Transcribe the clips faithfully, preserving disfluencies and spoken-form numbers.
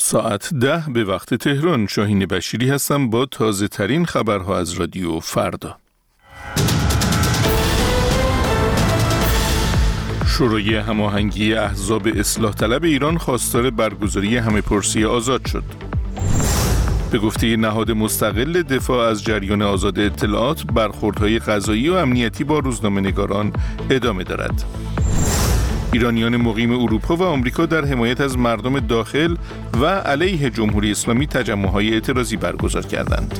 ساعت ده به وقت تهران. شاهین بشیری هستم با تازه ترین خبرها از رادیو فردا. شورای هماهنگی احزاب اصلاح طلب ایران خواستار برگزاری همه‌پرسی آزاد شد. به گفته نهاد مستقل دفاع از جریان آزاد اطلاعات، برخوردهای قضایی و امنیتی با روزنامه‌نگاران ادامه دارد. ایرانیان مقیم اروپا و آمریکا در حمایت از مردم داخل و علیه جمهوری اسلامی تجمع‌های اعتراضی برگزار کردند.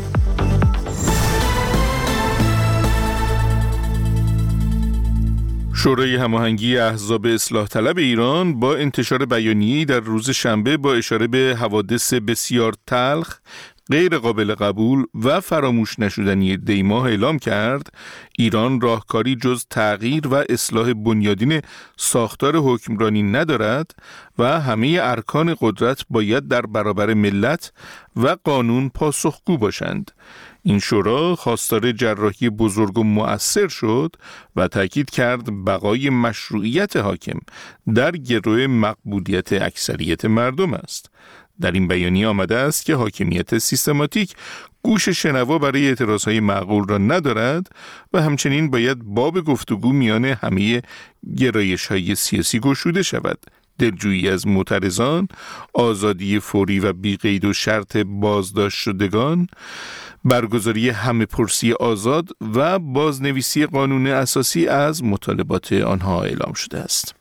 شورای هماهنگی احزاب اصلاح طلب ایران با انتشار بیانیه‌ای در روز شنبه با اشاره به حوادث بسیار تلخ، غیر قابل قبول و فراموش نشدنی دیماه اعلام کرد ایران راهکاری جز تغییر و اصلاح بنیادین ساختار حکمرانی ندارد و همه ارکان قدرت باید در برابر ملت و قانون پاسخگو باشند. این شورا خواستار جراحی بزرگ و مؤثر شد و تاکید کرد بقای مشروعیت حاکم در گروه مقبولیت اکثریت مردم است. در این بیانیه آمده است که حاکمیت سیستماتیک گوش شنوا برای اعتراضهای معقول را ندارد و همچنین باید باب گفتگو میان همه گرایش‌های سیاسی گشوده شود. دلجویی از معترضان، آزادی فوری و بی‌قید و شرط بازداشت شدگان، برگزاری همه‌پرسی آزاد و بازنویسی قانون اساسی از مطالبات آنها اعلام شده است.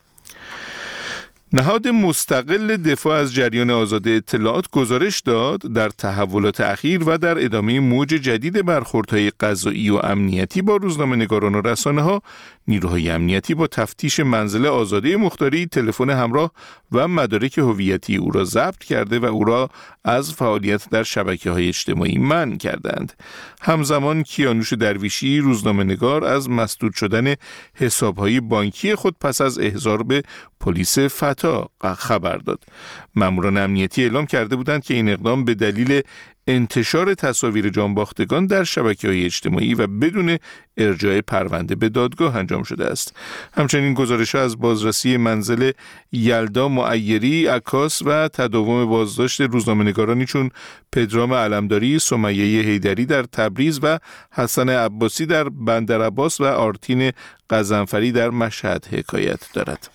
نهاد مستقل دفاع از جریان آزاد اطلاعات گزارش داد در تحولات اخیر و در ادامه موج جدید برخوردهای قضایی و امنیتی با روزنامه‌نگاران و رسانه‌ها، نیروهای امنیتی با تفتیش منزل آزاده مختاری تلفن همراه و مدارک هویتی او را ضبط کرده و او را از فعالیت در شبکه‌های اجتماعی منع کردند. همزمان کیانوش درویشی، روزنامه‌نگار، از مسدود شدن حساب‌های بانکی خود پس از احضار به پلیس فتا خبر داد. ماموران امنیتی اعلام کرده بودند که این اقدام به دلیل انتشار تصاویر جانباختگان در شبکه‌های اجتماعی و بدون ارجاع پرونده به دادگاه انجام شده است. همچنین گزارش‌ها از بازرسی منزل یلدا معیری، عکاس و تداوم بازداشت روزنامه‌نگارانی چون پدرام علمداری، سمیه حیدری در تبریز و حسن عباسی در بندرعباس و آرتین غضنفری در مشهد حکایت دارد.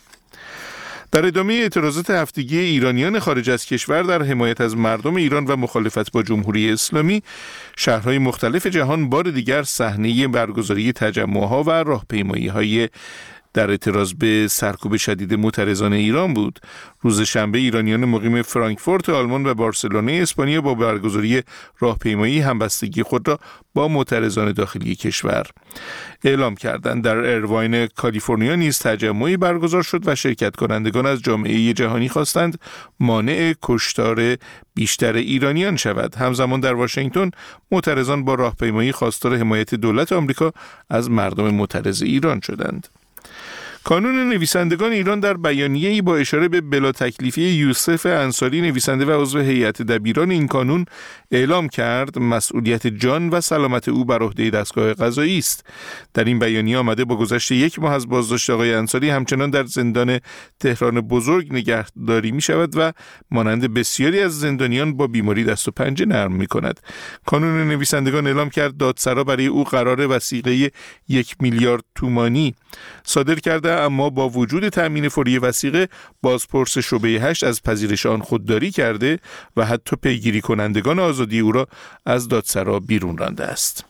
در ادامه اعتراضات هفتگی ایرانیان خارج از کشور در حمایت از مردم ایران و مخالفت با جمهوری اسلامی، شهرهای مختلف جهان بار دیگر صحنه برگزاری تجمع‌ها و راهپیمایی‌های در اعتراض به سرکوب شدید معترضان ایران بود. روز شنبه ایرانیان مقیم فرانکفورت آلمان و بارسلونه اسپانیا با برگزاری راهپیمایی همبستگی خود را با معترضان داخلی کشور اعلام کردند. در ایرواین کالیفرنیا نیز تجمعی برگزار شد و شرکت کنندگان از جامعه جهانی خواستند مانع کشتار بیشتر ایرانیان شود. همزمان در واشنگتن معترضان با راهپیمایی خواستار حمایت دولت آمریکا از مردم معترض ایران شدند. کانون نویسندگان ایران در بیانیه‌ای با اشاره به بلا تکلیفی یوسف انصاری، نویسنده و عضو هیئت دبیران این کانون، اعلام کرد مسئولیت جان و سلامت او بر عهده دستگاه قضایی است. در این بیانیه آمده با گذشت یک ماه از بازداشت آقای انصاری همچنان در زندان تهران بزرگ نگهداری می شود و مانند بسیاری از زندانیان با بیماری دست و پنجه نرم می کند. کانون نویسندگان اعلام کرد دادسرا برای او قرار وثیقه یک میلیارد تومانی صادر کرده، اما با وجود تأمین فوری وثیقه، بازپرس شعبه هشت از پذیرش آن خودداری کرده و حتی پیگیری کنندگان آزادی او را از دادسرا بیرون رانده است.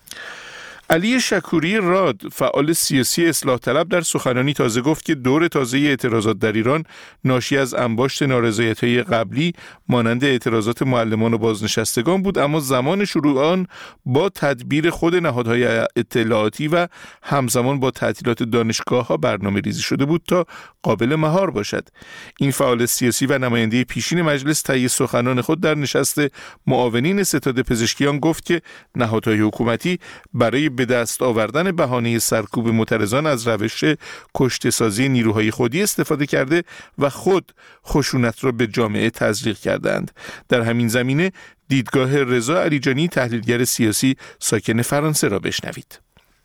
علی شکوری راد، فعال سیاسی اصلاح طلب، در سخنرانی تازه گفت که دور تازه اعتراضات در ایران ناشی از انباشت نارضایتی‌های قبلی مانند اعتراضات معلمان و بازنشستگان بود، اما زمان شروع آن با تدبیر خود نهادهای اطلاعاتی و همزمان با تعطیلات دانشگاه‌ها برنامه ریزی شده بود تا قابل مهار باشد. این فعال سیاسی و نماینده پیشین مجلس طی سخنان خود در نشست معاونین ستاد پزشکیان گفت که نهادهای حکومتی برای به دست آوردن بهانه سرکوب معترضان از روش کشته‌سازی نیروهای خودی استفاده کرده و خود خشونت را به جامعه تزریق کردند. در همین زمینه دیدگاه رضا علیجانی، تحلیلگر سیاسی ساکن فرانسه، را بشنوید.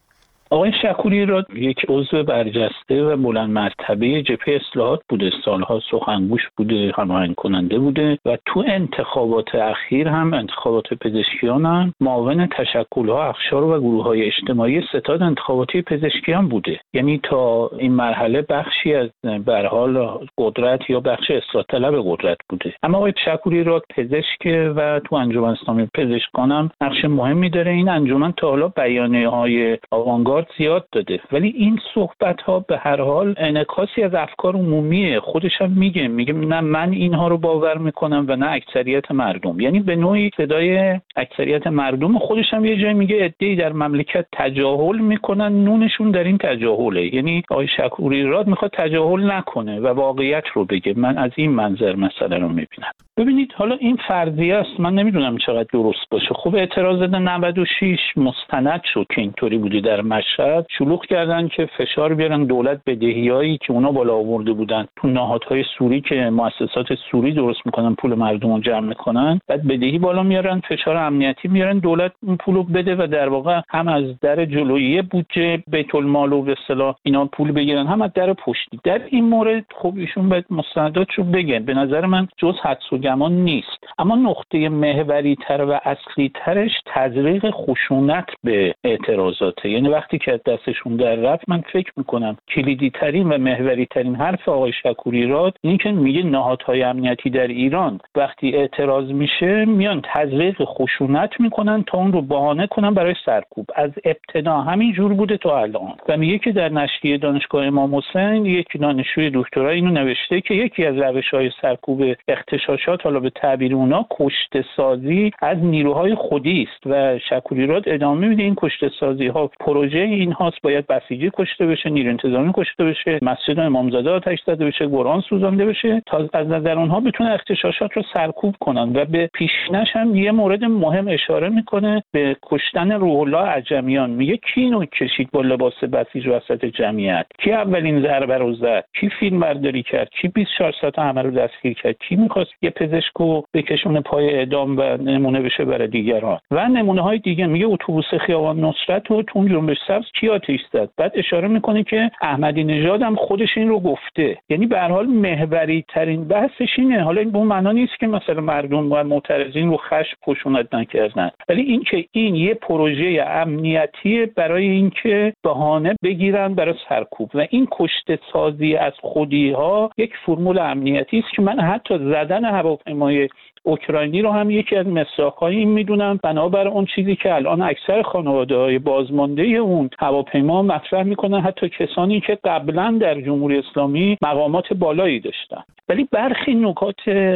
آقای شکوری راد یک عضو برجسته و بلند مرتبه جبهه اصلاحات بوده، سالها سخنگوش بوده، هماهنگ کننده بوده و تو انتخابات اخیر هم انتخابات پزشکیان هم معاون تشکل‌ها، اقشار و گروه‌های اجتماعی ستاد انتخاباتی پزشکیان بوده. یعنی تا این مرحله بخشی از به هر حال قدرت یا بخش اصلاح طلب قدرت بوده. اما آقای شکوری راد پزشک و تو انجمن اسلامی پزشکان هم نقش مهمی داره. این انجمن تا حالا بیانیه‌های آوانگارد زیاد داده، ولی این صحبت‌ها به هر حال انعکاسی از افکار عمومیه. خودش هم میگه میگه نه من اینها رو باور میکنم و نه اکثریت مردم. یعنی به نوعی صدای اکثریت مردم. خودش هم یه جایی میگه عده‌ای در مملکت تجاهل میکنن، نونشون در این تجاهله. یعنی آقای شکوری راد میخواد تجاهل نکنه و واقعیت رو بگه. من از این منظر مسئله رو میبینم. ببینید حالا این فرضیه است، من نمیدونم چقدر درست باشه. خب اعتراضات نود و شش مستند شد که اینطوری بوده. در مشهد شلوغ کردن که فشار بیارن دولت بدهیایی که اونا بالا آورده بودن تو نهادهای سوری که مؤسسات سوری درست میکنن، پول مردم رو جمع میکنن، بعد بدهی بالا میارن، فشار امنیتی میارن دولت اون پولو بده و در واقع هم از در جلویی بودجه بیت المال و به اصطلاح اینا پول بگیرن، هم از در پشتی. در این مورد خب ایشون باید مستنداتشو بگن. به نظر من جز حدس و گمان نیست. اما نقطه محوری تر و اصلی ترش تزریق خشونت به اعتراضاته. یعنی وقتی که دستشون در رفت، من فکر میکنم کلیدی ترین و محوری ترین حرف آقای شکوری راد اینه که میگه نهادهای امنیتی در ایران وقتی اعتراض میشه میان تزریق خشونت میکنن تا اون رو بهانه کنن برای سرکوب. از ابتدا همین جور بوده تا الان. و میگه که در نشریه دانشگاه امام حسین یک دانشجوی دکترا اینو نوشته که یکی از روش‌های سرکوب اغتشاشات، حالا به تعبیر اونا، کشته سازی از نیروهای خودی است. و شکوری راد ادامه میده این کشته سازی ها پروژه این هاست، باید بسیجی کشته بشه، نیروی انتظامی کشته بشه، مسجد امامزاده آتش زده بشه، قرآن سوزانده بشه، تا از نظر اونها بتونه اغتشاشات رو سرکوب کنن. و به پیشینش هم یه مورد مهم اشاره میکنه، به کشتن روح الله عجمیان. میگه کی اینو کشید با لباس بسیج وسط جمعیت؟ کی اولین ضربه رو زد؟ کی فیلم برداری کرد؟ کی بیست و چهار ساعت همه رو دستگیر کرد؟ کی میخواست یه پزشکو بکشونه پای اعدام و نمونه بشه برای دیگران؟ و نمونه های دیگه. میگه اتوبوس خیابان نصرت و تون جنبش سبز کی آتش زد؟ بعد اشاره میکنه که احمدی نژاد هم خودش این رو گفته. یعنی به هر حال محوری ترین بحثش اینه. حالا این به اون معنا نیست که مثلا مردم و معترضین رو خشم خشونت نکردن، ولی این که این یه پروژه امنیتی برای اینکه بهانه بگیرن برای سرکوب. و این کشته سازی از خودی ها یک فرمول امنیتی است که من حتی زدن هواپیمای اوکراینی رو هم یکی از مساق‌های این میدونم، بنابر اون چیزی که الان اکثر خانواده‌های بازمانده اون هواپیما مطرح میکنن، حتی کسانی که قبلا در جمهوری اسلامی مقامات بالایی داشتن. ولی برخی نکات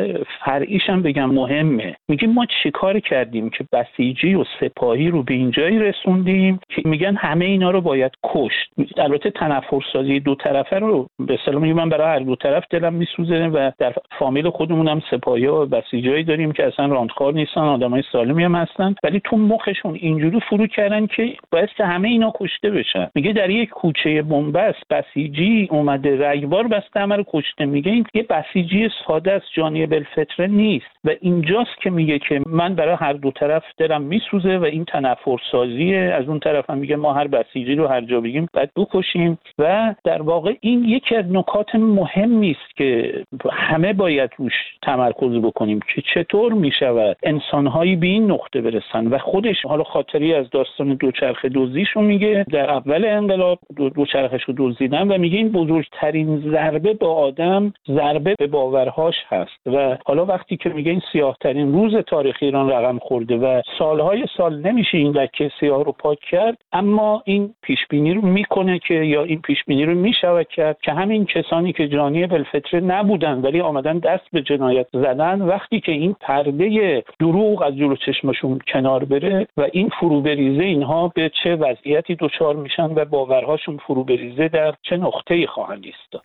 فرعیش هم بگم مهمه. میگیم ما چیکار کردیم که بسیجی و سپاهی رو به اینجایی رسوندیم که میگن همه اینا رو باید کشت. البته تنفرسازی دو طرفه رو به اصطلاح میگم من برای هر دو طرف دلم میسوزه و در فامیل خودمون هم سپاهی و بسیجی داریم که اصلا راندخوار نیستن، آدمای سالمی هم هستن، ولی تو مخشون اینجوری فرو کردن که باعث همه اینا کشته بشن. میگه در یک کوچه بنبست بسیجی اومده رگبار بسته همه رو کشته. میگه این یه بسیجی ساده است، جانی بالفطره نیست. و اینجاست که میگه که من برای هر دو طرف دلم میسوزه و این تنفرسازیه. از اون طرف هم میگه ما هر بسیجی رو هر جا بگیم باید بکشیم. و در واقع این یکی از نکات مهمی است که همه باید روش تمرکز بکنیم که چطور میشود انسان‌هایی به این نقطه برسن. و خودش حالا خاطری از داستان دوچرخه دزدیشو میگه، در اول انقلاب دو دوچرخه‌شو دزدیدن و میگه این بزرگترین ضربه به آدم ضربه به باورهاش هست. و حالا وقتی که میگه این سیاه‌ترین روز تاریخ ایران رقم خورده و سالهای سال نمیشه این لکه سیاه رو پاک کرد، اما این پیشبینی رو میکنه که یا این پیشبینی رو میشود کرد که همین کسانی که جانی بالفطره نبودن ولی آمدن دست به جنایت زدن، وقتی که این پرده دروغ از جلو چشمشون کنار بره و این فرو بریزه، اینها به چه وضعیتی دچار میشن و باورهاشون فرو بریزه در چه نقطه‌ای خواهند ایستاد.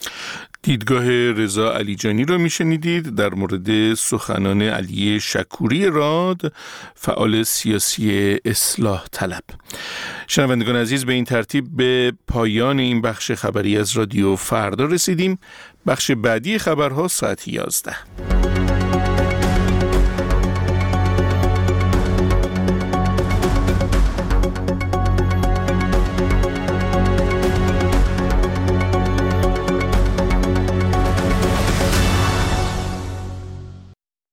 دیدگاه رضا علیجانی رو میشنیدید در مورد سخنان علی شکوری راد، فعال سیاسی اصلاح طلب. شنوندگان عزیز، به این ترتیب به پایان این بخش خبری از رادیو فردا رسیدیم. بخش بعدی خبرها ساعت یازده.